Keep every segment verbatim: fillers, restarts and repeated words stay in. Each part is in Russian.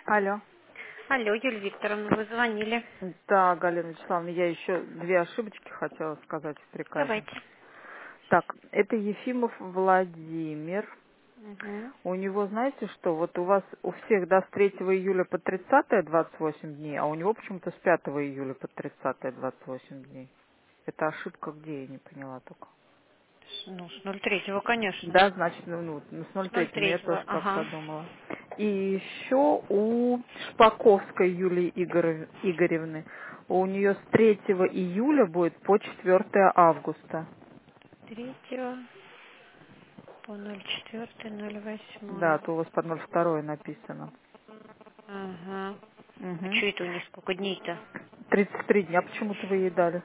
Алло. Алло, Юлия Викторовна, вы звонили. Да, Галина Вячеславовна, я еще две ошибочки хотела сказать в приказе. Давайте. Так, это Ефимов Владимир. Угу. У него, знаете что, вот у вас у всех, да, с третьего июля по тридцатое двадцать восемь дней, а у него почему-то с пятого июля по тридцатое двадцать восемь дней. Это ошибка где, я не поняла только. Ну, с ноль третьего, конечно. Да, значит, ну, ну, ну, с ноль С ноль третьего я третьего, тоже так ага. подумала. И еще у Шпаковской Юлии Игорев- Игоревны, у нее с третьего июля будет по четвёртое августа. Третьего по ноль четвёртое, ноль Да, восьмое. а то у вас под ноль второе написано. Ага. А Угу. что это у них сколько дней-то? тридцать три дня почему-то вы ей дали.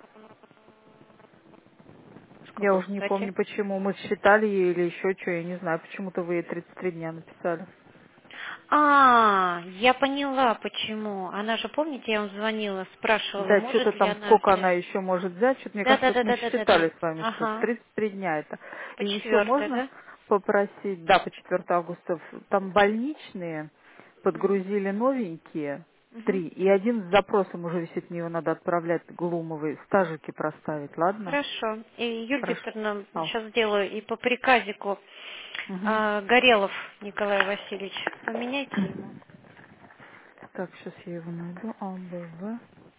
С Я какой уже не стати? помню почему. Мы считали ей или еще что, я не знаю. Почему-то вы ей тридцать три дня написали. А, я поняла, почему. Она же, помните, я вам звонила, спрашивала, Да, может что-то ли там, она сколько она взять. еще может взять, что-то, мне кажется, вот мы Да-да-да-да-да-да. считали с вами, что Ага. тридцать три дня это. По И еще четвертое, можно да? попросить, да, по четвёртое августа, в- там больничные, Угу. подгрузили новенькие, Угу. три, и один с запросом уже висит, мне его надо отправлять Глумовой, стажики проставить, ладно? Хорошо. И, Юлия Хорошо. Викторовна, Ау. сейчас сделаю и по приказику. Мгм. а, Горелов Николай Васильевич, поменяйте ему. Так, сейчас я его найду. А, Б, В.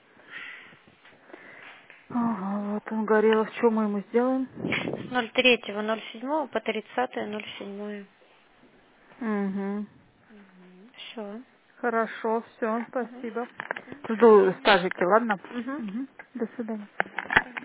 Ага, вот он горел. Что мы ему сделаем? С ноль третьего, ноль седьмого по тридцатое, ноль седьмое. Угу. Все. Хорошо, все, Угу. спасибо. До Жду свидания. стажики, ладно? Угу. Угу. До свидания.